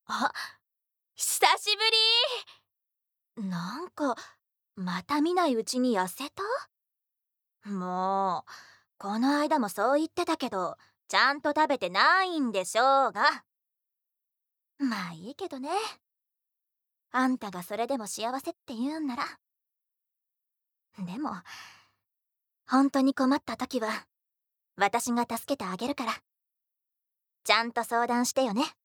あ、久しぶり。なんか、また見ないうちに痩せた？もう、この間もそう言ってたけど、ちゃんと食べてないんでしょうが。まあいいけどね。あんたがそれでも幸せって言うんなら。でも、本当に困った時は、私が助けてあげるから。ちゃんと相談してよね。